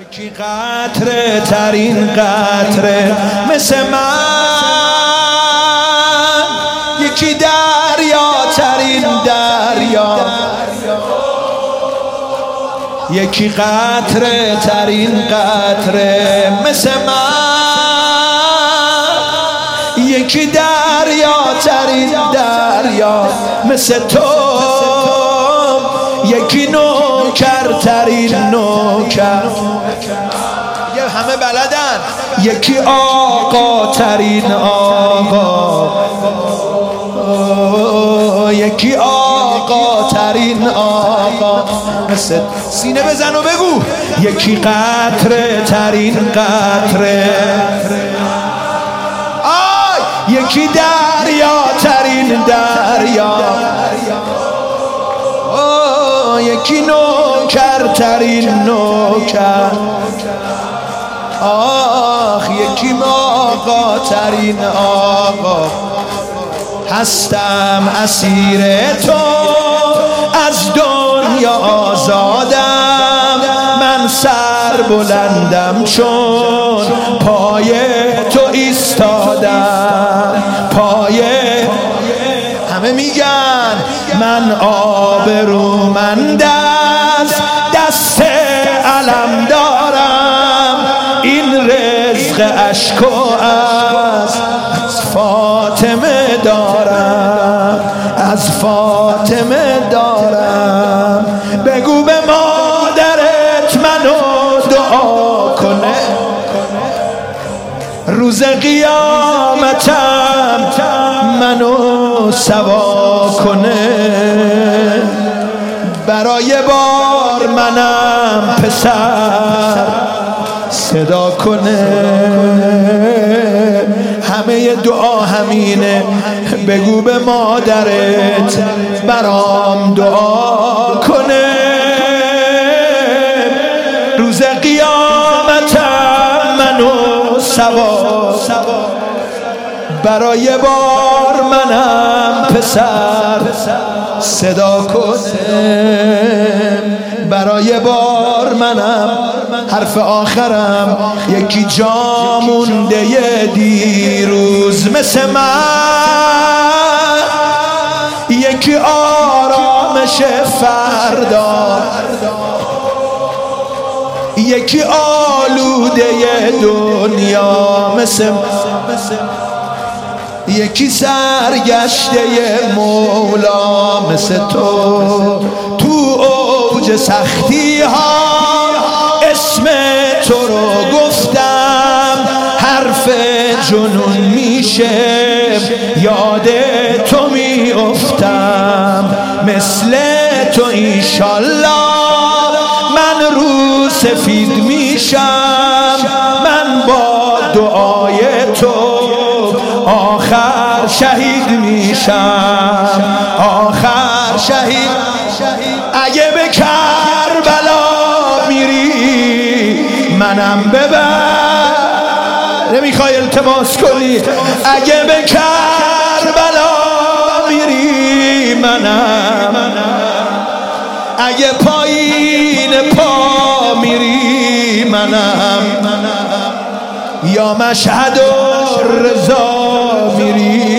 یکی قطره ترین قطره مثل من، یکی دریا ترین دریا، یکی قطره ترین قطره مثل من، یکی دریا ترین دریا مثل تو، یکی نوکر ترین نوکر، یه همه بلدن، یکی آقا ترین آقا، یکی آقا ترین آقا مثل سینه بزن و بگو، یکی قطره ترین قطره، یکی دریا ترین دریا، یکی نوکر ترین نوکر، آخ یکی آقا ترین آقا. هستم اسیر تو، از دنیا آزادم، من سر بلندم چون پای تو ایستادم، پای همه میگن من آبرومند از دست علم دارم، این رزق اشک و از فاطمه دارم، از فاطمه دارم. بگو به مادرت منو دعا کنه، روز قیامتم منو سوا کنه، برای بار منم پسر صدا کنه. همه دعا همینه، بگو به مادرت برام دعا کنه، روز قیامتم منو سوا، برای بار منم پسر صدا کنه، برای بار منم. حرف آخرم، یکی جا مونده دیروز مثل من، یکی آرامش فردا، یکی آلوده دنیا مثل من، یکی سرگشته مولا مثل تو. تو اوج سختی ها اسم تو رو گفتم، حرف جنون میشه یاد تو میافتم، مثل تو ایشالله من رو سفید میشم، من با دعای تو آخر شهید میشم، آخر شهید. اگه به کربلا میری منم ببر، نمیخوای التماس کنی؟ اگه به کربلا میری منم، اگه پایین پا میری منم، یا مشهد و رضا میری